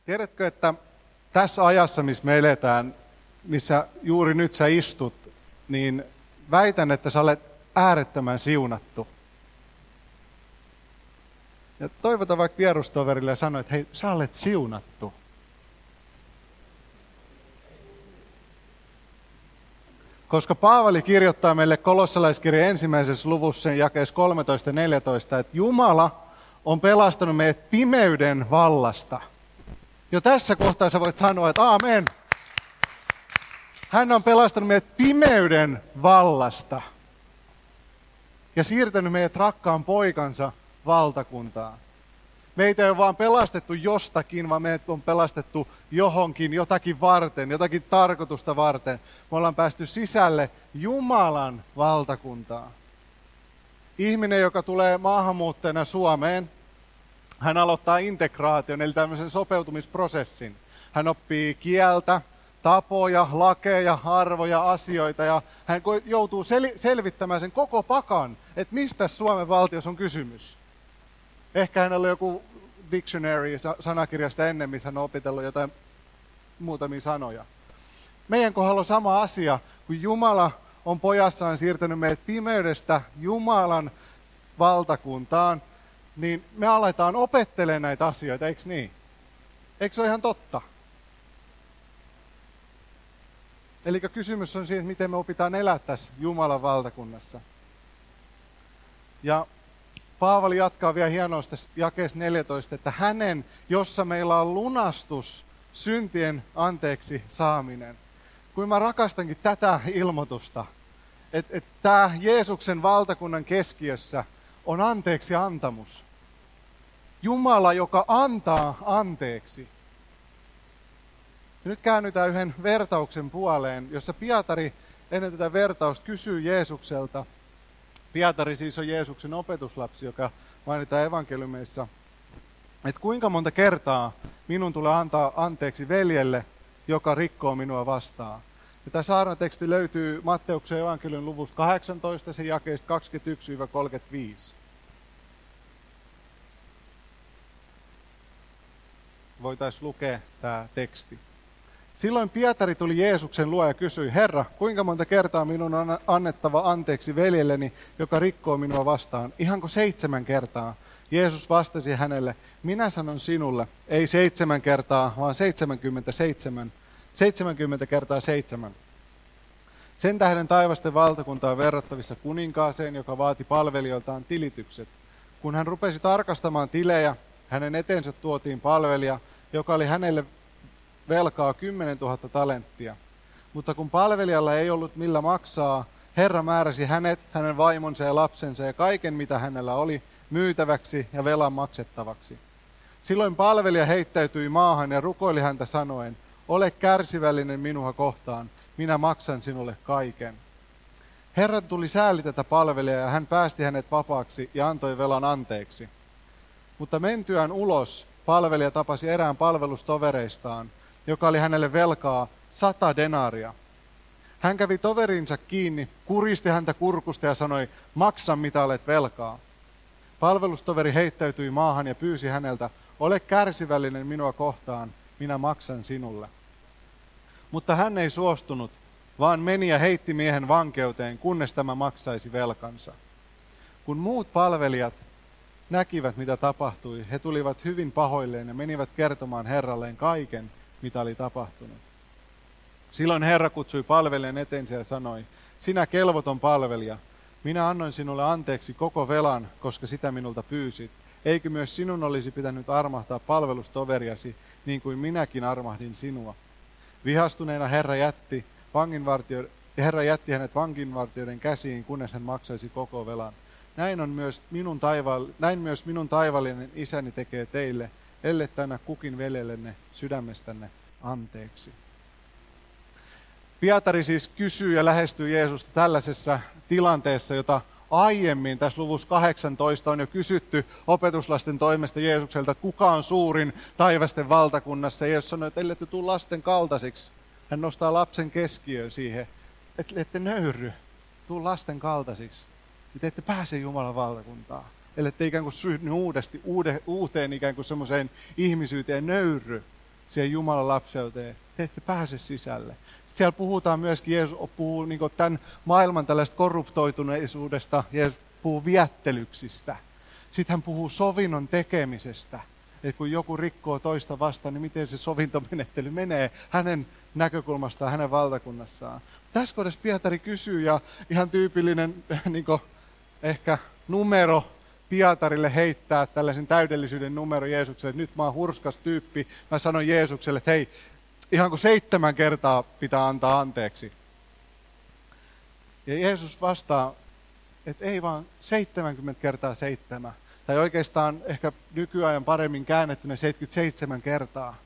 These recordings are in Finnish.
Tiedätkö, että tässä ajassa, missä me eletään, missä juuri nyt sä istut, niin väitän, että sä olet äärettömän siunattu. Ja toivotan vaikka vierustoverille ja sano, että hei, sä olet siunattu. Koska Paavali kirjoittaa meille kolossalaiskirjan 1. luvussa jakeessa 13 ja 14, että Jumala on pelastanut meidät pimeyden vallasta. Jo tässä kohtaa sä voit sanoa, että aamen. Hän on pelastanut meidät pimeyden vallasta ja siirtänyt meidät rakkaan poikansa valtakuntaan. Meitä ei ole vaan pelastettu jostakin, vaan meidät on pelastettu johonkin, jotakin varten, jotakin tarkoitusta varten. Me ollaan päästy sisälle Jumalan valtakuntaan. Ihminen, joka tulee maahanmuuttajana Suomeen, hän aloittaa integraation, eli tämmöisen sopeutumisprosessin. Hän oppii kieltä, tapoja, lakeja, arvoja, asioita, ja hän joutuu selvittämään sen koko pakan, että mistä Suomen valtiossa on kysymys. Ehkä hänellä on joku dictionary sanakirjasta ennen, missä hän on opitellut jotain muutamia sanoja. Meidän kohdalla on sama asia, kun Jumala on pojassaan siirtänyt meidät pimeydestä Jumalan valtakuntaan, niin me aletaan opettelemaan näitä asioita, eikö niin? Eikö se ole ihan totta? Eli kysymys on siitä, että miten me opitaan elää tässä Jumalan valtakunnassa. Ja Paavali jatkaa vielä hienosti jakeessa 14, että hänen, jossa meillä on lunastus, syntien anteeksi saaminen. Kuin mä rakastankin tätä ilmoitusta, että tämä Jeesuksen valtakunnan keskiössä on anteeksi antamus. Jumala, joka antaa anteeksi. Ja nyt käännytään yhden vertauksen puoleen, jossa Pietari ennen tätä vertausta kysyy Jeesukselta. Pietari siis on Jeesuksen opetuslapsi, joka mainitaan evankeliumeissa, että kuinka monta kertaa minun tulee antaa anteeksi veljelle, joka rikkoo minua vastaan. Ja tämä saarnateksti löytyy Matteuksen evankeliumin luvusta 18, sen jakeista 21-35. Voitaisiin lukea tämä teksti. Silloin Pietari tuli Jeesuksen luo ja kysyi, Herra, kuinka monta kertaa minun on annettava anteeksi veljelleni, joka rikkoo minua vastaan? Ihanko 7 kertaa? Jeesus vastasi hänelle, minä sanon sinulle, ei 7 kertaa, vaan 77. 70 kertaa 7. Sen tähden taivasten valtakunta on verrattavissa kuninkaaseen, joka vaati palvelijoiltaan tilitykset. Kun hän rupesi tarkastamaan tilejä, hänen eteensä tuotiin palvelija, joka oli hänelle velkaa 10 000 talenttia. Mutta kun palvelijalla ei ollut millä maksaa, Herra määräsi hänet, hänen vaimonsa ja lapsensa ja kaiken mitä hänellä oli myytäväksi ja velan maksettavaksi. Silloin palvelija heittäytyi maahan ja rukoili häntä sanoen, ole kärsivällinen minua kohtaan, minä maksan sinulle kaiken. Herra tuli sääli tätä palvelijaa ja hän päästi hänet vapaaksi ja antoi velan anteeksi. Mutta mentyään ulos palvelija tapasi erään palvelustovereistaan, joka oli hänelle velkaa 100 denaaria. Hän kävi toverinsa kiinni, kuristi häntä kurkusta ja sanoi, maksa mitä olet velkaa. Palvelustoveri heittäytyi maahan ja pyysi häneltä, ole kärsivällinen minua kohtaan, minä maksan sinulle. Mutta hän ei suostunut, vaan meni ja heitti miehen vankeuteen, kunnes tämä maksaisi velkansa. Kun muut palvelijat näkivät, mitä tapahtui, he tulivat hyvin pahoilleen ja menivät kertomaan Herralleen kaiken, mitä oli tapahtunut. Silloin Herra kutsui palvelijan eteensä ja sanoi, sinä kelvoton palvelija, minä annoin sinulle anteeksi koko velan, koska sitä minulta pyysit. Eikö myös sinun olisi pitänyt armahtaa palvelustoveriasi, niin kuin minäkin armahdin sinua? Vihastuneena Herra jätti hänet vanginvartijoiden käsiin, kunnes hän maksaisi koko velan. Näin myös minun taivaallinen isäni tekee teille, ellette anna kukin veljellenne sydämestänne anteeksi. Pietari siis kysyy ja lähestyy Jeesusta tällaisessa tilanteessa, jota aiemmin tässä luvussa 18 on jo kysytty opetuslasten toimesta Jeesukselta, että kuka on suurin taivasten valtakunnassa. Jeesus sanoi, että ellette tule lasten kaltaisiksi. Hän nostaa lapsen keskiöön siihen, että ette nöyry, tule lasten kaltaisiksi. Te ette pääse Jumalan valtakuntaan. Ellette ikään kuin synny uuteen ikään kuin semmoiseen ihmisyyteen nöyry. siihen Jumalan lapseuteen. Te ette pääse sisälle. Sitten siellä puhutaan myöskin, Jeesus puhuu niin tämän maailman tällaista korruptoituneisuudesta, Jeesus puhuu viettelyksistä. Sitten hän puhuu sovinnon tekemisestä. Että kun joku rikkoo toista vastaan, niin miten se sovintomenettely menee hänen näkökulmastaan, hänen valtakunnassaan. Tässä kohdassa Pietari kysyy, ja ihan tyypillinen niin ehkä numero Pietarille heittää tällaisen täydellisyyden numero Jeesukselle. Nyt mä oon hurskas tyyppi. Mä sanon Jeesukselle, että hei, ihan kuin 7 kertaa pitää antaa anteeksi. Ja Jeesus vastaa, että ei vaan 70 kertaa 7. Tai oikeastaan ehkä nykyajan paremmin käännettynä 77 kertaa.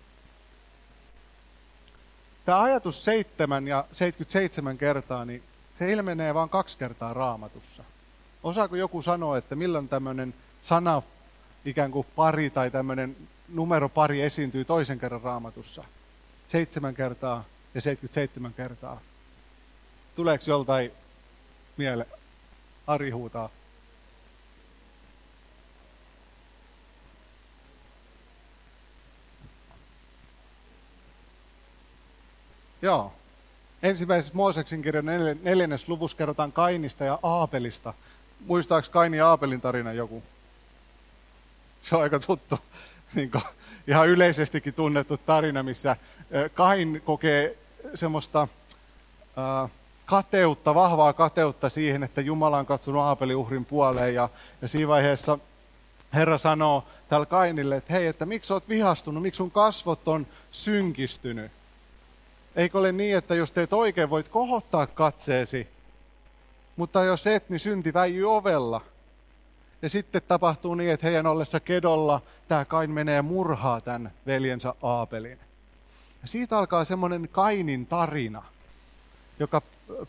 Tämä ajatus 7 ja 77 kertaa, niin se ilmenee vain 2 kertaa Raamatussa. Osaako joku sanoa, että milloin tämmöinen sana ikään kuin pari tai tämmöinen numeropari esiintyy toisen kerran Raamatussa? 7 kertaa ja 77 kertaa. Tuleeko joltain mieleen? Ari huutaa. Joo. Ensimmäisessä Mooseksen kirjan 4. luvussa kerrotaan Kainista ja Aapelista. Muistaako Kainin ja Aapelin tarina joku? Se on aika tuttu, niin kuin, ihan yleisestikin tunnettu tarina, missä Kain kokee semmoista kateutta, vahvaa kateutta siihen, että Jumala on katsonut Aapelin uhrin puoleen. Ja siinä vaiheessa Herra sanoo tällä Kainille, että hei, että miksi olet vihastunut, miksi sun kasvot on synkistynyt? Eikö ole niin, että jos teet oikein, voit kohottaa katseesi, mutta jos et, niin synti väijyy ovella. Ja sitten tapahtuu niin, että heidän ollessa kedolla tämä Kain menee ja murhaa tämän veljensä Aapelin. Ja siitä alkaa semmoinen Kainin tarina, joka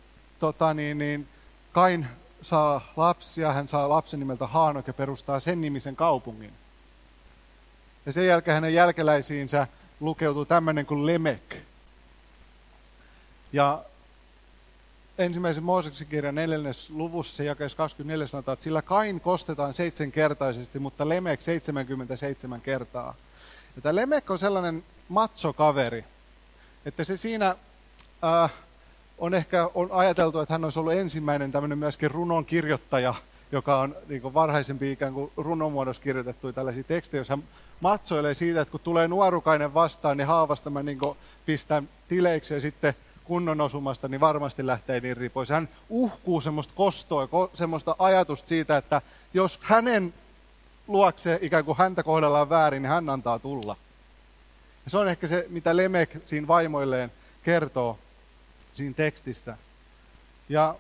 Kain saa lapsia, hän saa lapsen nimeltä Haanok ja perustaa sen nimisen kaupungin. Ja sen jälkeen hänen jälkeläisiinsä lukeutuu tämmöinen kuin Lemek. Ja ensimmäisen Mooseksen kirjan 4. luvussa jakeessa 24 sanotaan, että sillä Kain kostetaan 7-kertaisesti, mutta Lemek 77 kertaa. Ja tämä Lemek on sellainen matsokaveri, että se siinä on ajateltu, että hän olisi ollut ensimmäinen tämmöinen myöskin runon kirjoittaja, joka on niin kuin varhaisempi ikään kuin runomuodossa kirjoitettuja tällaisia tekstejä, jos hän matsoilee siitä, että kun tulee nuorukainen vastaan, niin haavasta mä niin kuin pistän tileiksi ja sitten kunnon osumasta, niin varmasti lähtee niin pois. Hän uhkuu semmoista kostoa, semmoista ajatusta siitä, että jos hänen luokse ikään kuin häntä kohdellaan väärin, niin hän antaa tulla. Ja se on ehkä se, mitä Lemek siinä vaimoilleen kertoo siinä tekstissä. Ja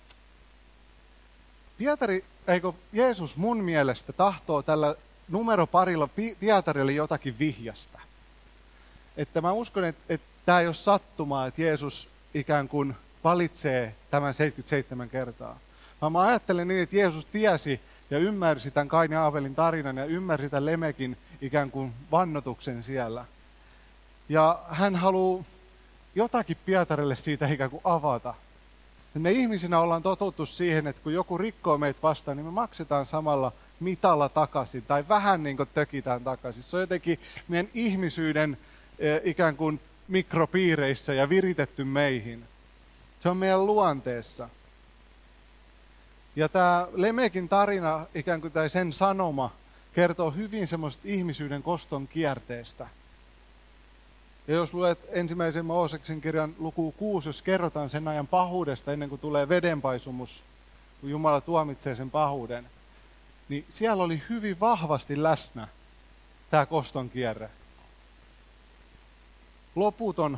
Jeesus mun mielestä tahtoo tällä numeroparilla Pietarille jotakin vihjasta. Että mä uskon, että tämä ei ole sattumaa, että Jeesus ikään kuin valitsee tämän 77 kertaa. Vaan mä ajattelen niin, että Jeesus tiesi ja ymmärsi tämän Kain ja Aapelin tarinan ja ymmärsi tämän Lemekin ikään kuin vannotuksen siellä. Ja hän haluaa jotakin Pietarille siitä ikään kuin avata. Me ihmisinä ollaan totuttu siihen, että kun joku rikkoo meitä vastaan, niin me maksetaan samalla mitalla takaisin tai vähän niin kuin tökitään takaisin. Se on jotenkin meidän ihmisyyden ikään kuin mikropiireissä ja viritetty meihin. Se on meidän luonteessa. Ja tämä Lemekin tarina, ikään kuin tai sen sanoma, kertoo hyvin semmoista ihmisyyden koston kierteestä. Ja jos luet ensimmäisen Mooseksen kirjan luku 6, jos kerrotaan sen ajan pahuudesta ennen kuin tulee vedenpaisumus, kun Jumala tuomitsee sen pahuuden, niin siellä oli hyvin vahvasti läsnä tämä koston kierre. Loputon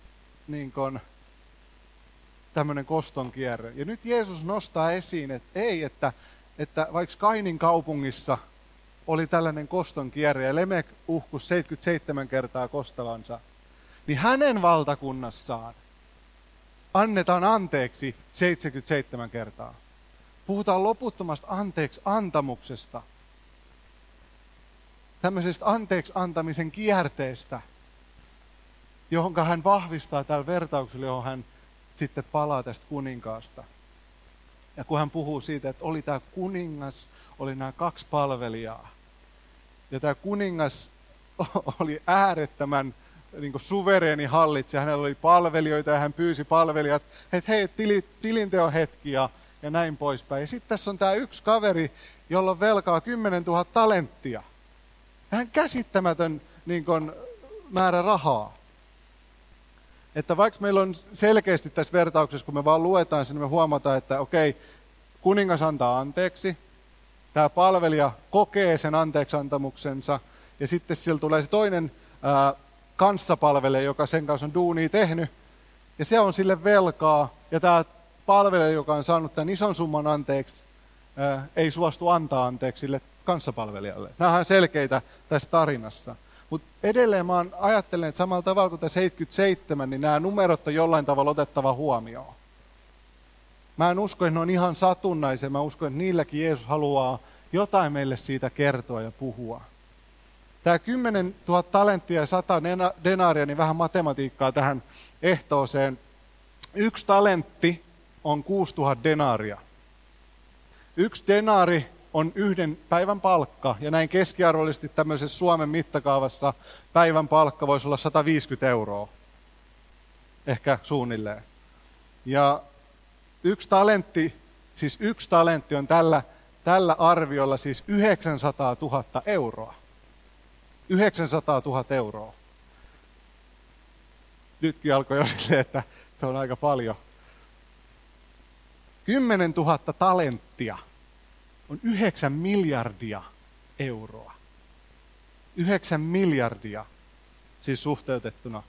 tämmöinen koston kierre. Ja nyt Jeesus nostaa esiin, että vaikka Kainin kaupungissa oli tällainen koston kierre ja Lemek uhkus 77 kertaa kostavansa, niin hänen valtakunnassaan annetaan anteeksi 77 kertaa. Puhutaan loputtomasta anteeksi antamuksesta. Tämmöisestä anteeksi antamisen kierteestä, johon hän vahvistaa tällä vertauksella, johon hän sitten palaa tästä kuninkaasta. Ja kun hän puhuu siitä, että oli tämä kuningas, oli nämä 2 palvelijaa. Ja tämä kuningas oli äärettömän niin kuin suvereeni hallitsija. Hänellä oli palvelijoita ja hän pyysi palvelijat, että hei, tilinteon hetki ja näin poispäin. Ja sitten tässä on tämä yksi kaveri, jolla on velkaa 10 000 talenttia. Hän käsittämätön niin kuin, määrä rahaa. Että vaikka meillä on selkeästi tässä vertauksessa, kun me vaan luetaan sen, me huomataan, että okei, kuningas antaa anteeksi. Tämä palvelija kokee sen anteeksiantamuksensa. Ja sitten sillä tulee se toinen kanssapalvelija, joka sen kanssa on duunia tehnyt. Ja se on sille velkaa. Ja tämä palvelija, joka on saanut tämän ison summan anteeksi, ei suostu antaa anteeksi sille kanssapalvelijalle. Nämä on selkeitä tässä tarinassa. Mutta edelleen mä ajattelen, että samalla tavalla kuin tämä 77, niin nämä numerot on jollain tavalla otettava huomioon. Mä en usko, että ne on ihan satunnaisia. Mä uskon, että niilläkin Jeesus haluaa jotain meille siitä kertoa ja puhua. Tämä 10 000 talenttia ja 100 denaaria, niin vähän matematiikkaa tähän ehtooseen. 1 talentti on 6 000 denaaria. 1 denaari on 1 päivän palkka, ja näin keskiarvollisesti tämmöisessä Suomen mittakaavassa päivän palkka voisi olla 150 €. Ehkä suunnilleen. Ja 1 talentti on tällä arviolla siis 900 000 €. 900 000 €. Nytkin alkoi jo silleen, että se on aika paljon. 10 000 talenttia on 9 miljardia €. 9 miljardia, siis suhteutettuna.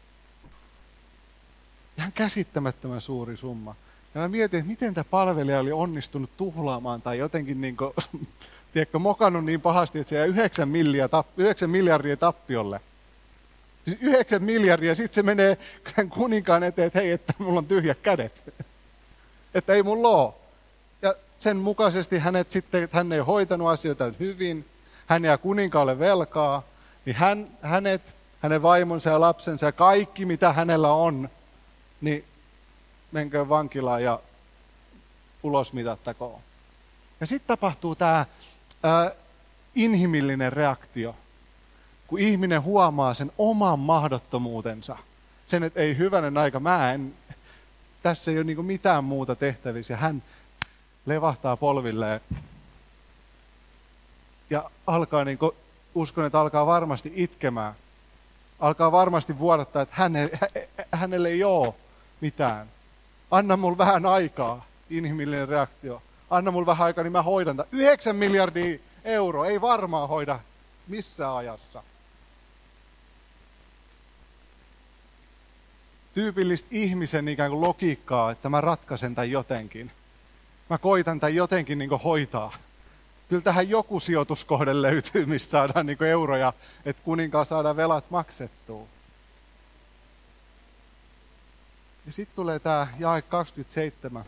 Ihan käsittämättömän suuri summa. Ja mä mietin, että miten tämä palvelija oli onnistunut tuhlaamaan tai jotenkin niin kuin, tiedätkö, mokannut niin pahasti, että se jää 9 miljardia tappiolle. Siis 9 miljardia, ja sitten se menee kuninkaan eteen, että hei, että mulla on tyhjät kädet. Että ei mulla ole. Ja sen mukaisesti hän ei hoitanut asioita hyvin, hän jää kuninkaalle velkaa, niin hänen vaimonsa ja lapsensa ja kaikki mitä hänellä on, niin menkö vankilaan ja ulosmitattakoon. Ja sitten tapahtuu tämä inhimillinen reaktio, kun ihminen huomaa sen oman mahdottomuutensa. Sen, että ei hyvänen aika, tässä ei ole niinku mitään muuta tehtävissä. Hän levahtaa polvilleen ja alkaa, uskon, että alkaa varmasti itkemään. Alkaa varmasti vuodattaa, että hänelle ei ole mitään. Anna mulle vähän aikaa, inhimillinen reaktio. Anna mulle vähän aikaa, niin mä hoidan tämän. 9 miljardia €, ei varmaan hoida missään ajassa. Tyypillistä ihmisen ikään kuin logiikkaa, että mä ratkaisen tämän jotenkin. Mä koitan tämän jotenkin niin kuin hoitaa. Kyllä tähän joku sijoituskohde löytyy, mistä saadaan niin kuin euroja, että kuninkaan saadaan velat maksettua. Ja sitten tulee tämä jae 27,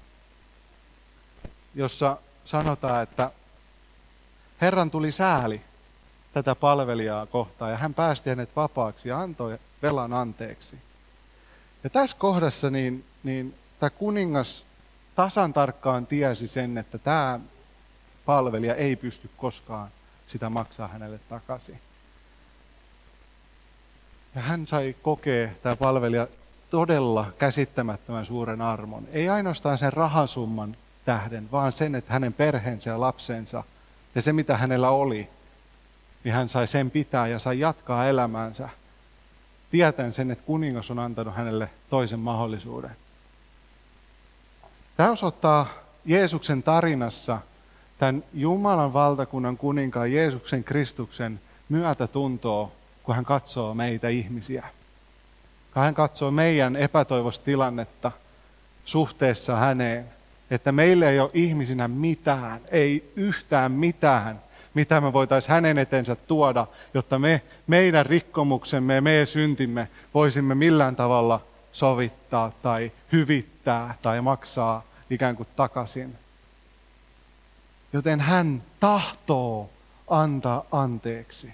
jossa sanotaan, että Herran tuli sääli tätä palvelijaa kohtaan ja hän päästi hänet vapaaksi ja antoi velan anteeksi. Ja tässä kohdassa niin tämä kuningas tasan tarkkaan tiesi sen, että tämä palvelija ei pysty koskaan sitä maksaa hänelle takaisin. Ja hän sai kokea, tämä palvelija, todella käsittämättömän suuren armon. Ei ainoastaan sen rahasumman tähden, vaan sen, että hänen perheensä ja lapsensa ja se, mitä hänellä oli, niin hän sai sen pitää ja sai jatkaa elämäänsä. Tietäen sen, että kuningas on antanut hänelle toisen mahdollisuuden. Tämä osoittaa Jeesuksen tarinassa tämän Jumalan valtakunnan kuninkaan Jeesuksen Kristuksen myötätuntoa, kun hän katsoo meitä ihmisiä. Kun hän katsoo meidän epätoivoista tilannetta suhteessa häneen, että meillä ei ole ihmisinä mitään, ei yhtään mitään, mitä me voitaisiin hänen eteensä tuoda, jotta meidän rikkomuksemme ja meidän syntimme voisimme millään tavalla sovittaa tai hyvittää tai maksaa ikään kuin takaisin. Joten hän tahtoo antaa anteeksi.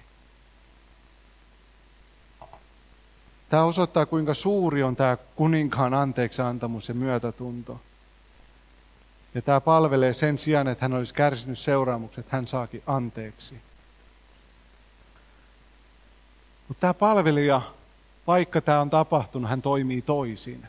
Tämä osoittaa, kuinka suuri on tämä kuninkaan anteeksiantamus ja myötätunto. Ja tämä palvelee sen sijaan, että hän olisi kärsinyt seuraamukset, hän saakin anteeksi. Mutta tämä palvelija vaikka tämä on tapahtunut, hän toimii toisin.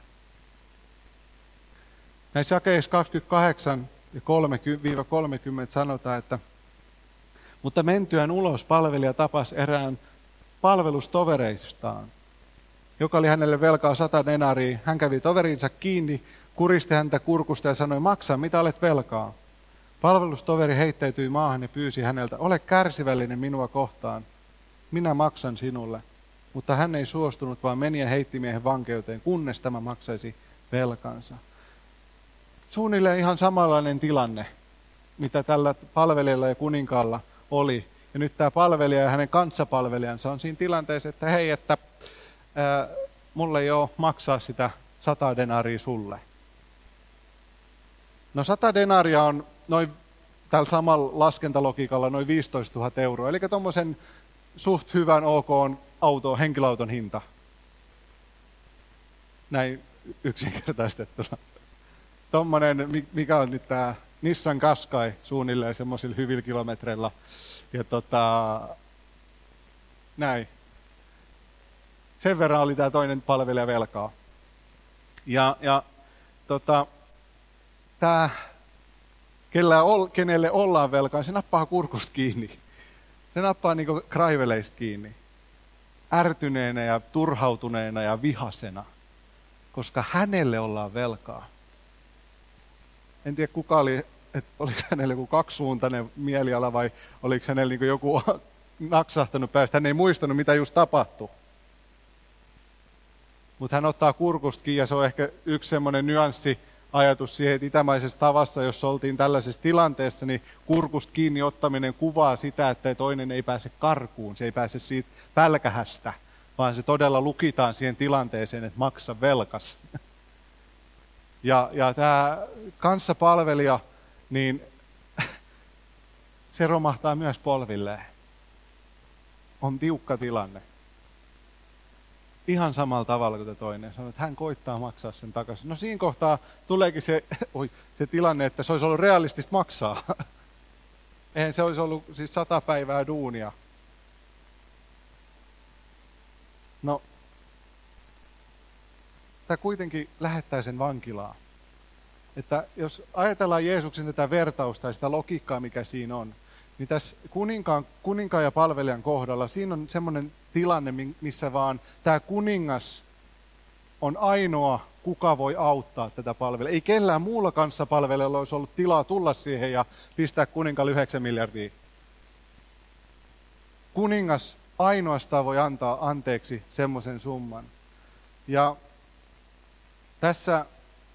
Näissä jakeissa 28 ja 30 sanotaan, että mutta mentyään ulos palvelija tapasi erään palvelustovereistaan, joka oli hänelle velkaa 100 denaria. Hän kävi toverinsa kiinni, kuristi häntä kurkusta ja sanoi, maksa, mitä olet velkaa. Palvelustoveri heittäytyi maahan ja pyysi häneltä, ole kärsivällinen minua kohtaan, minä maksan sinulle. Mutta hän ei suostunut, vaan meni ja heitti miehen vankeuteen, kunnes tämä maksaisi velkansa. Suunnilleen ihan samanlainen tilanne, mitä tällä palvelijalla ja kuninkaalla oli. Ja nyt tämä palvelija ja hänen kanssapalvelijansa on siinä tilanteessa, että hei, että mulle ei ole maksaa sitä 100 denaria sulle. No 100 denaria on noin tällä samalla laskentalogiikalla noin 15 000 euroa. Eli tuommoisen suht hyvän henkilöauton hinta. Näin yksinkertaistettuna. Tuommoinen, mikä on nyt tämä Nissan Qashqai suunnilleen semmoisilla hyvillä kilometreillä. Ja näin. Sen verran oli tämä toinen palvelija velkaa. Tämä, kenelle ollaan velkaa, se nappaa kurkusta kiinni. Se nappaa niinku kraiveleista kiinni. Ärtyneenä ja turhautuneena ja vihasena. Koska hänelle ollaan velkaa. En tiedä kuka oli, että oliko hänelle joku kaksisuuntainen mieliala vai oliko hänelle niin joku naksahtanut päästä. Hän ei muistanut, mitä just tapahtui. Mutta hän ottaa kurkusta kiinni ja se on ehkä yksi semmoinen nyanssiajatus siihen, että itämaisessa tavassa, jos oltiin tällaisessa tilanteessa, niin kurkusta kiinni ottaminen kuvaa sitä, että toinen ei pääse karkuun, se ei pääse siitä pälkähästä, vaan se todella lukitaan siihen tilanteeseen, että maksa velkas. Ja tämä kanssapalvelija, niin se romahtaa myös polvilleen. On tiukka tilanne. Ihan samalla tavalla kuin toinen. Sanoo, että hän koittaa maksaa sen takaisin. No siinä kohtaa tuleekin se tilanne, että se olisi ollut realistista maksaa. Eihän se olisi ollut siis 100 päivää duunia. No, tämä kuitenkin lähettää sen vankilaan. Että jos ajatellaan Jeesuksen tätä vertausta ja sitä logiikkaa, mikä siinä on, niin tässä kuninkaan ja palvelijan kohdalla siinä on semmoinen tilanne, missä vaan tämä kuningas on ainoa, kuka voi auttaa tätä palvelijaa. Ei kellään muulla kanssapalvelijalla olisi ollut tilaa tulla siihen ja pistää kuninkaalle 9 miljardia. Kuningas ainoastaan voi antaa anteeksi semmoisen summan. Ja tässä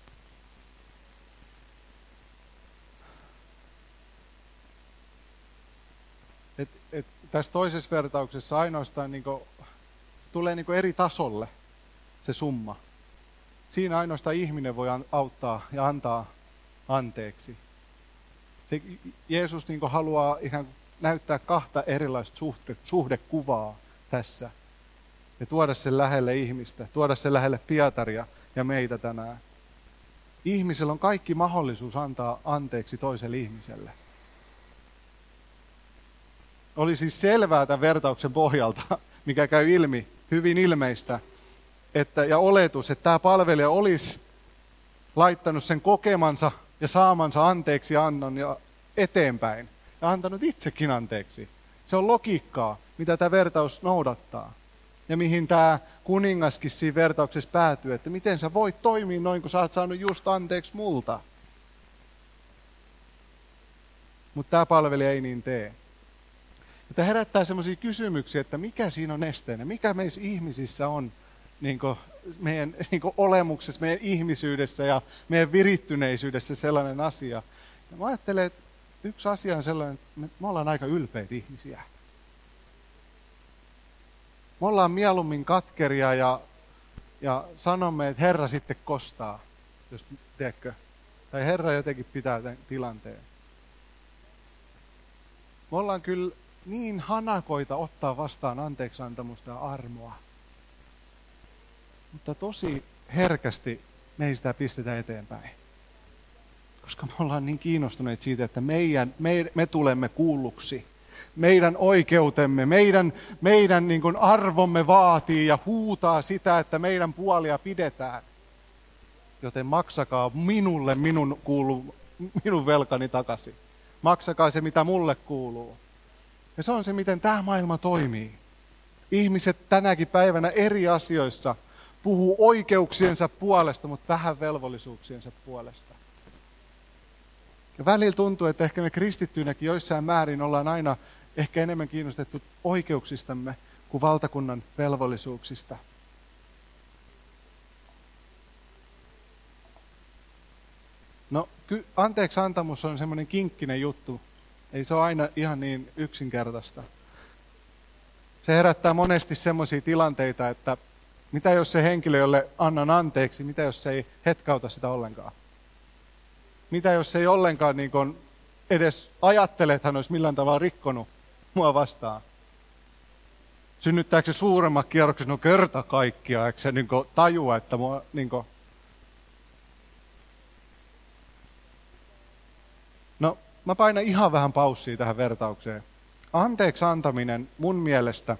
tässä toisessa vertauksessa ainoastaan se tulee eri tasolle se summa. Siinä ainoastaan ihminen voi auttaa ja antaa anteeksi. Jeesus haluaa ihan näyttää kahta erilaista suhdekuvaa tässä. Ja tuoda sen lähelle ihmistä, tuoda sen lähelle Pietaria ja meitä tänään. Ihmisellä on kaikki mahdollisuus antaa anteeksi toiselle ihmiselle. Oli siis selvää tämän vertauksen pohjalta, mikä käy ilmi, hyvin ilmeistä, ja oletus, että tämä palvelija olisi laittanut sen kokemansa ja saamansa anteeksi annon ja eteenpäin ja antanut itsekin anteeksi. Se on logiikkaa, mitä tämä vertaus noudattaa. Ja mihin tämä kuningaskin siinä vertauksessa päätyy, että miten sä voit toimia noin, kun sä oot saanut just anteeksi multa. Mutta tämä palvelija ei niin tee. Ja tämä herättää sellaisia kysymyksiä, että mikä siinä on esteenä, mikä meissä ihmisissä on meidän olemuksessa, meidän ihmisyydessä ja meidän virittyneisyydessä sellainen asia. Ja mä ajattelen, että yksi asia on sellainen, että me ollaan aika ylpeitä ihmisiä. Me ollaan mieluummin katkeria ja sanomme, että Herra sitten kostaa, jos tiedätkö, tai Herra jotenkin pitää tämän tilanteen. Me ollaan kyllä niin hanakoita ottaa vastaan anteeksiantamusta ja armoa. Mutta tosi herkästi me ei sitä pistetä eteenpäin. Koska me ollaan niin kiinnostuneet siitä, että me tulemme kuulluksi. meidän oikeutemme, meidän niin kuin arvomme vaatii ja huutaa sitä, että meidän puolia pidetään. Joten maksakaa minulle minun velkani takaisin. Maksakaa se, mitä mulle kuuluu. Ja se on se, miten tämä maailma toimii. Ihmiset tänäkin päivänä eri asioissa puhuu oikeuksiensa puolesta, mutta vähän velvollisuuksiensa puolesta. Ja välillä tuntuu, että ehkä me kristittyinäkin joissain määrin ollaan aina ehkä enemmän kiinnostettu oikeuksistamme kuin valtakunnan velvollisuuksista. No, anteeksi antamus on semmoinen kinkkinen juttu. Ei se ole aina ihan niin yksinkertaista. Se herättää monesti semmoisia tilanteita, että mitä jos se henkilö, jolle annan anteeksi, mitä jos se ei hetkauta sitä ollenkaan? Mitä jos se ei ollenkaan niin kuin edes ajattele, että hän olisi millään tavalla rikkonut mua vastaan? Synnyttääkö se suuremmat kierrokset? No kerta kaikkiaan, eikö se niin kuin tajua, että mua niin kuin... No, mä painan ihan vähän paussia tähän vertaukseen. Anteeksi antaminen mun mielestä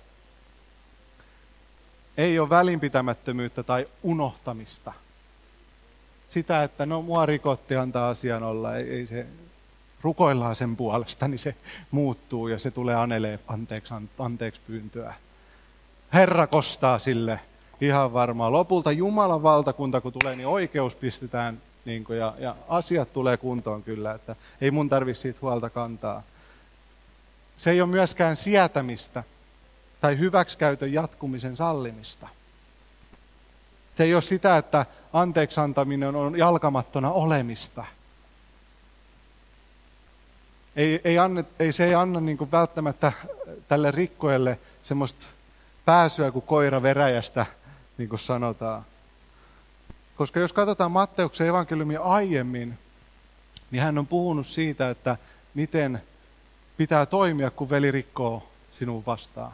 ei ole välinpitämättömyyttä tai unohtamista. Sitä, että no mua rikotti, antaa asian olla, ei se, rukoillaan sen puolesta, niin se muuttuu ja se tulee anelee anteeksi pyyntöä. Herra kostaa sille ihan varmaan. Lopulta Jumalan valtakunta, kun tulee, niin oikeus pistetään niin kuin, ja asiat tulee kuntoon kyllä, että ei mun tarvitse siitä huolta kantaa. Se ei ole myöskään sietämistä tai hyväksikäytön jatkumisen sallimista. Se ei ole sitä, että anteeksi antaminen on jalkamattona olemista. Se ei anna niin kuin välttämättä tälle rikkojalle semmoista pääsyä kuin koira veräjästä, niin kuin sanotaan. Koska jos katsotaan Matteuksen evankeliumia aiemmin, niin hän on puhunut siitä, että miten pitää toimia, kun veli rikkoo sinun vastaan.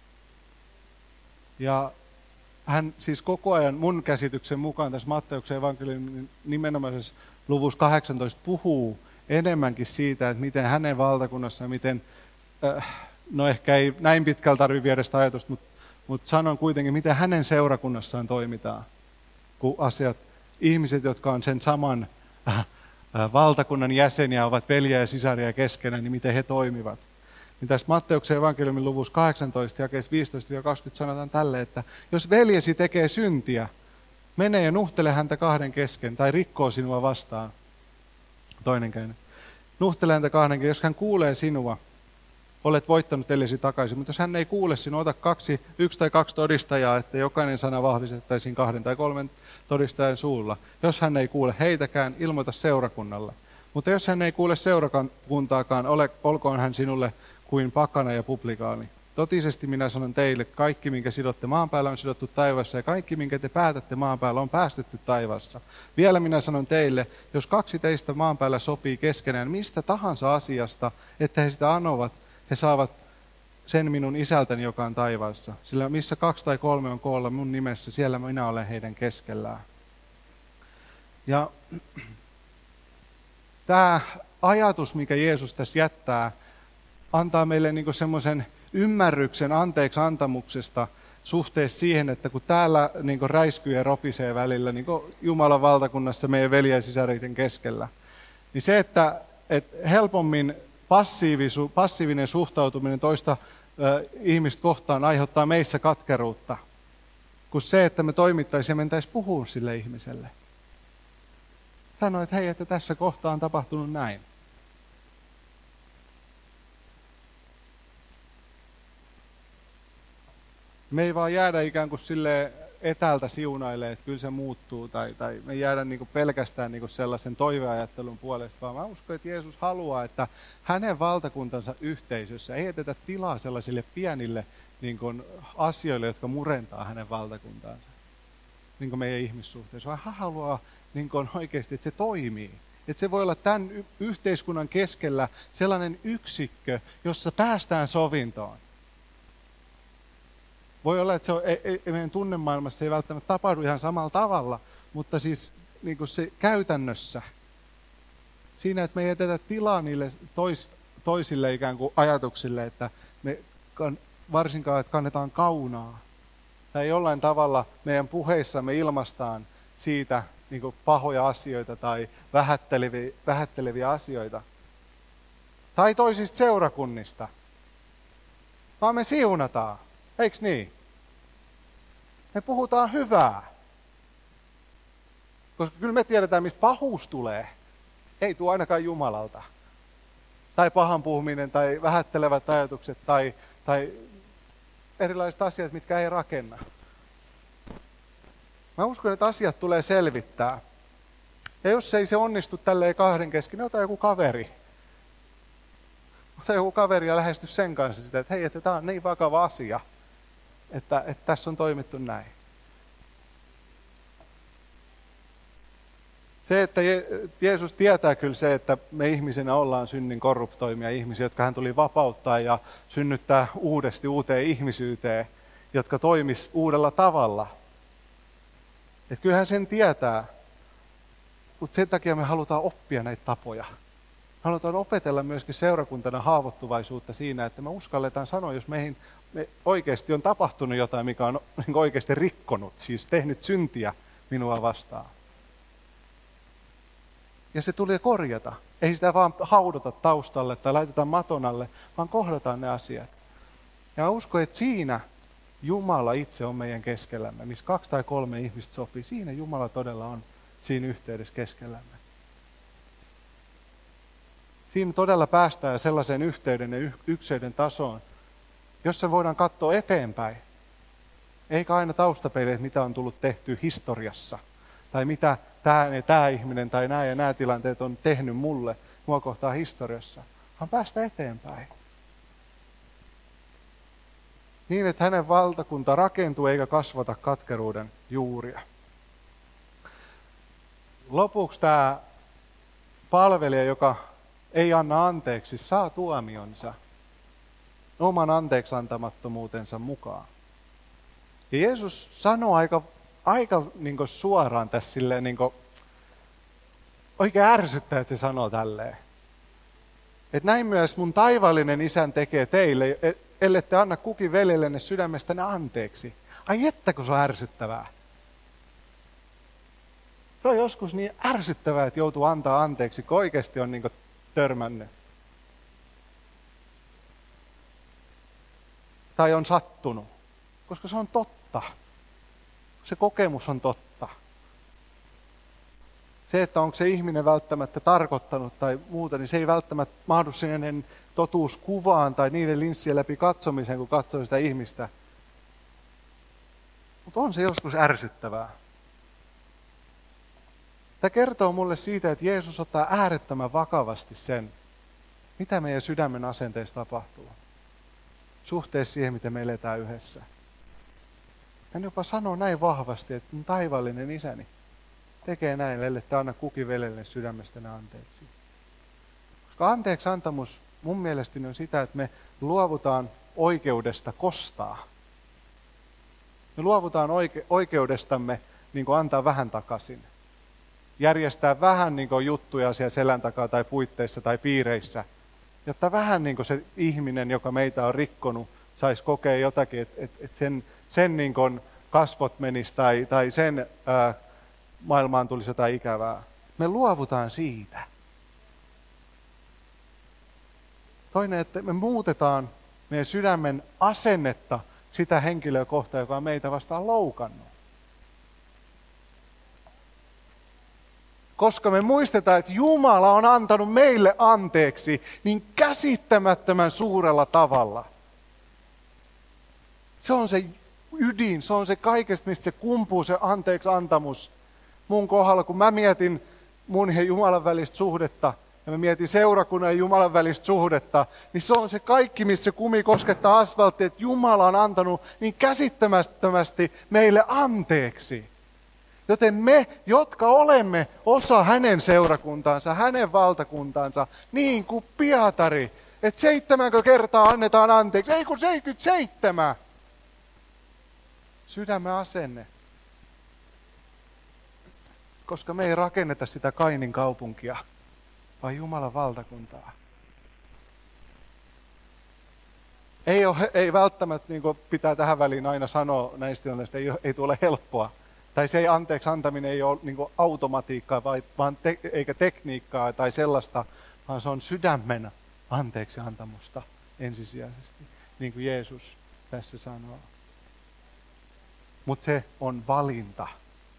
Ja hän siis koko ajan mun käsityksen mukaan tässä Matteuksen evankeliumin nimenomaisessa luvussa 18 puhuu enemmänkin siitä, että miten hänen valtakunnassaan, miten, no ehkä ei näin pitkällä tarvitse viedä sitä ajatusta, mutta sanon kuitenkin, miten hänen seurakunnassaan toimitaan, kun ihmiset, jotka on sen saman valtakunnan jäseniä, ovat veljiä ja sisaria keskenään, niin miten he toimivat. Niin tässä Matteuksen evankeliumin luvussa 18, jakeessa 15-20 sanotaan tälle, että jos veljesi tekee syntiä, mene ja nuhtele häntä kahden kesken, tai rikkoo sinua vastaan. Toinen käänne. Nuhtele häntä kahden kesken, jos hän kuulee sinua, olet voittanut veljesi takaisin. Mutta jos hän ei kuule sinua, ota yksi tai kaksi todistajaa, että jokainen sana vahvistettaisiin 2 tai 3 todistajan suulla. Jos hän ei kuule heitäkään, ilmoita seurakunnalle. Mutta jos hän ei kuule seurakuntaakaan, olkoon hän sinulle kuin pakana ja publikaani. Totisesti minä sanon teille, kaikki minkä sidotte maan päällä on sidottu taivaassa ja kaikki minkä te päätätte maan päällä on päästetty taivaassa. Vielä minä sanon teille, jos 2 teistä maan päällä sopii keskenään mistä tahansa asiasta, että he sitä anovat, he saavat sen minun isältäni, joka on taivaassa. Sillä missä 2 tai 3 on koolla mun nimessä, siellä minä olen heidän keskellään. Ja tämä ajatus, mikä Jeesus tässä jättää, antaa meille niin semmoisen ymmärryksen anteeksi antamuksesta suhteessa siihen, että kun täällä niin räiskyy ja ropisee välillä niin Jumalan valtakunnassa meidän veljen ja sisareiden keskellä, niin se, että helpommin passiivinen suhtautuminen toista ihmistä kohtaan aiheuttaa meissä katkeruutta, kuin se, että me toimittaisiin ja mentäisiin puhumaan sille ihmiselle. Sanoi, että hei, että tässä kohtaa on tapahtunut näin. Me ei vaan jäädä ikään kuin sille etäältä siunailemaan, että kyllä se muuttuu, tai me ei jäädä niin kuin pelkästään niin kuin sellaisen toiveajattelun puolesta, vaan mä uskon, että Jeesus haluaa, että hänen valtakuntansa yhteisössä ei jätetä tilaa sellaisille pienille niin kuin asioille, jotka murentaa hänen valtakuntaansa, niin kuin meidän ihmissuhteessa, vaan hän haluaa niin kuin oikeasti, että se toimii. Että se voi olla tämän yhteiskunnan keskellä sellainen yksikkö, jossa päästään sovintoon. Voi olla, että meidän tunnemaailmassa ei välttämättä tapahdu ihan samalla tavalla, mutta siis niin kuin se käytännössä. Siinä, että me ei jätetä tilaa niille toisille ikään kuin ajatuksille, että me varsinkaan, että kannetaan kaunaa. Tai jollain tavalla meidän puheissamme ilmaistaan siitä niin kuin pahoja asioita tai vähätteleviä asioita. Tai toisista seurakunnista. Vaan me siunataan. Eiks niin? Me puhutaan hyvää. Koska kyllä me tiedetään, mistä pahuus tulee. Ei tule ainakaan Jumalalta. Tai pahan puhuminen, tai vähättelevät ajatukset, tai erilaiset asiat, mitkä ei rakenna. Mä uskon, että asiat tulee selvittää. Ja jos ei se onnistu tälleen kahden kesken, niin ota joku kaveri. Ota joku kaveri ja lähesty sen kanssa sitä, että hei, että tämä on niin vakava asia, että tässä on toimittu näin. Se, että Jeesus tietää kyllä se, että me ihmisenä ollaan synnin korruptoimia ihmisiä, jotka hän tuli vapauttaa ja synnyttää uudesti uuteen ihmisyyteen, jotka toimis uudella tavalla. Että kyllähän sen tietää, mutta sen takia me halutaan oppia näitä tapoja. Halutaan opetella myöskin seurakuntana haavoittuvaisuutta siinä, että me uskalletaan sanoa, jos me oikeasti on tapahtunut jotain, mikä on oikeasti rikkonut, siis tehnyt syntiä minua vastaan. Ja se tulee korjata. Ei sitä vaan haudota taustalle tai laiteta maton alle, vaan kohdataan ne asiat. Ja mä uskon, että siinä Jumala itse on meidän keskellämme. Missä 2 tai 3 ihmistä sopii, siinä Jumala todella on siinä yhteydessä keskellämme. Siinä todella päästään sellaiseen yhteyden ja ykseyden tasoon, jossa voidaan katsoa eteenpäin. Eikä aina taustapeileet, mitä on tullut tehty historiassa. Tai mitä tämä ihminen tai nämä ja nämä tilanteet on tehnyt mua kohtaan historiassa. Vaan päästä eteenpäin. Niin, että hänen valtakunta rakentuu eikä kasvata katkeruuden juuria. Lopuksi tämä palvelija, joka ei anna anteeksi, saa tuomionsa oman anteeksiantamattomuutensa mukaan. Ja Jeesus sanoo aika niin kuin suoraan tässä silleen, niin kuin, oikein ärsyttää, että se sanoo tälleen. Että näin myös mun taivaallinen isän tekee teille, ellette anna kukin veljellenne sydämestänne anteeksi. Ai että, kun se on ärsyttävää. Se on joskus niin ärsyttävää, että joutuu antaa anteeksi, kun oikeasti on niin kuin törmännyt. Tai on sattunut, koska se on totta. Se kokemus on totta. Se, että onko se ihminen välttämättä tarkoittanut tai muuta, niin se ei välttämättä mahdu sinne totuuskuvaan tai niiden linssien läpi katsomiseen, kun katsoo sitä ihmistä. Mutta on se joskus ärsyttävää. Tämä kertoo mulle siitä, että Jeesus ottaa äärettömän vakavasti sen, mitä meidän sydämen asenteessa tapahtuu. Suhteessa siihen, miten me eletään yhdessä. Hän jopa sanoo näin vahvasti, että taivaallinen isäni tekee näin, ellette anna kukin veljelle sydämestänne anteeksi. Koska anteeksi antamus mun mielestäni on sitä, että me luovutaan oikeudesta kostaa. Me luovutaan oikeudestamme niin kuin antaa vähän takaisin. Järjestää vähän niin kuin juttuja siellä selän takaa tai puitteissa tai piireissä, jotta vähän niin kuin se ihminen, joka meitä on rikkonut, saisi kokea jotakin, että sen niin kuin kasvot menis tai sen maailmaan tulisi jotain ikävää. Me luovutaan siitä. Toinen, että me muutetaan meidän sydämen asennetta sitä henkilöä kohtaan, joka on meitä vastaan loukannut. Koska me muistetaan, että Jumala on antanut meille anteeksi niin käsittämättömän suurella tavalla. Se on se ydin, se on se kaikesta, mistä se kumpuu, se anteeksi antamus mun kohdalla. Kun mä mietin mun ja Jumalan välistä suhdetta, ja mä mietin seurakunnan ja Jumalan välistä suhdetta, niin se on se kaikki, missä se kumi koskettaa asfalttia, että Jumala on antanut niin käsittämättömästi meille anteeksi. Joten me, jotka olemme osa hänen seurakuntaansa, hänen valtakuntaansa, niin kuin Pietari, että 7 kertaa annetaan anteeksi, ei kun 77. Sydämen asenne. Koska me ei rakenneta sitä Kainin kaupunkia, vaan Jumalan valtakuntaa. Ei välttämättä, niin kuin pitää tähän väliin aina sanoa näistä tilanteista, ei tule helppoa. Tai se anteeksi antaminen ei ole niin automatiikkaa, eikä tekniikkaa tai sellaista, vaan se on sydämen anteeksi antamusta ensisijaisesti, niin kuin Jeesus tässä sanoo. Mutta se on valinta.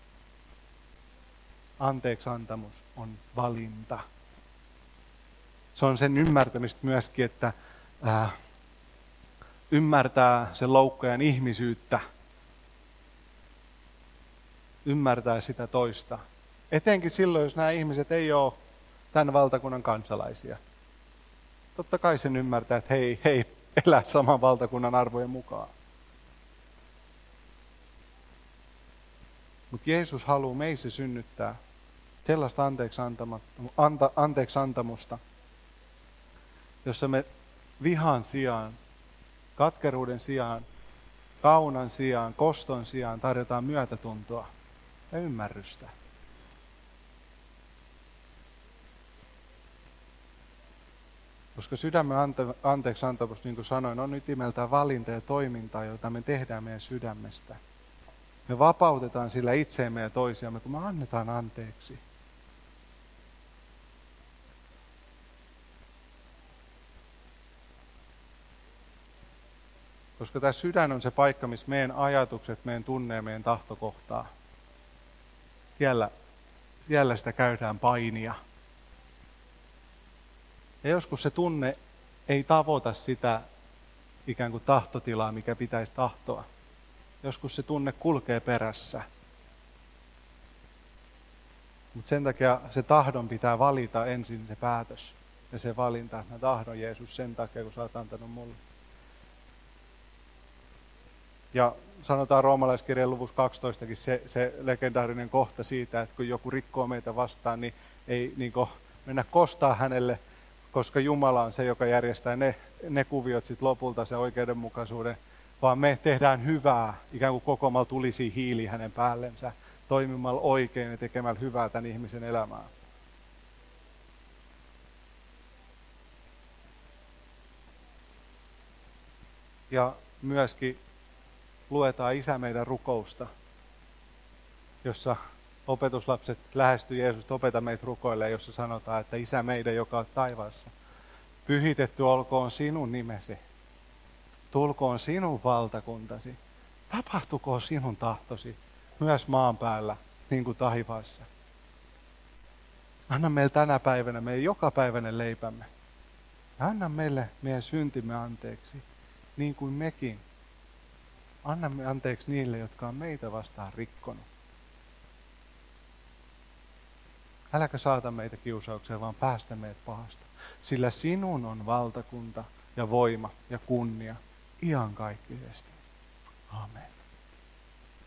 Anteeksi antamus on valinta. Se on sen ymmärtämistä myöskin, että ymmärtää sen loukkajan ihmisyyttä. Ymmärtää sitä toista. Etenkin silloin, jos nämä ihmiset ei ole tämän valtakunnan kansalaisia. Totta kai sen ymmärtää, että he ei elä saman valtakunnan arvojen mukaan. Mutta Jeesus haluaa meissä synnyttää sellaista anteeksiantamusta, jossa me vihan sijaan, katkeruuden sijaan, kaunan sijaan, koston sijaan tarjotaan myötätuntoa ja ymmärrystä. Koska sydämen anteeksiantamus, niin kuin sanoin, on ytimeltään valinta ja toimintaa, jota me tehdään meidän sydämestä. Me vapautetaan sillä itseemme ja toisiamme, kun me annetaan anteeksi. Koska tämä sydän on se paikka, missä meidän ajatukset, meidän tunne ja meidän tahto kohtaa. Siellä sitä käydään painia. Ja joskus se tunne ei tavoita sitä ikään kuin tahtotilaa, mikä pitäisi tahtoa. Joskus se tunne kulkee perässä. Mutta sen takia se tahdon pitää valita ensin se päätös. Ja se valinta, että mä tahdon Jeesus sen takia, kun sä oot antanut mulle. Ja sanotaan roomalaiskirjan luvussa 12 se legendaarinen kohta siitä, että kun joku rikkoo meitä vastaan, niin ei niin mennä kostaa hänelle, koska Jumala on se, joka järjestää ne kuviot sit lopulta, se oikeudenmukaisuuden, vaan me tehdään hyvää, ikään kuin kokoamalla tulisi hiili hänen päällensä, toimimalla oikein ja tekemällä hyvää tämän ihmisen elämään. Ja myöskin luetaan Isä meidän rukousta, jossa opetuslapset lähestyy Jeesusta, opeta meitä rukoilemaan, jossa sanotaan, että Isä meidän, joka on taivaassa, pyhitetty olkoon sinun nimesi, tulkoon sinun valtakuntasi, tapahtukoon sinun tahtosi, myös maan päällä, niin kuin taivaassa. Anna meille tänä päivänä meidän jokapäiväinen leipämme. Anna meille meidän syntimme anteeksi, niin kuin mekin. Annamme anteeksi niille, jotka on meitä vastaan rikkonut. Äläkä saata meitä kiusaukseen, vaan päästä meidät pahasta. Sillä sinun on valtakunta ja voima ja kunnia iankaikkisesti. Amen.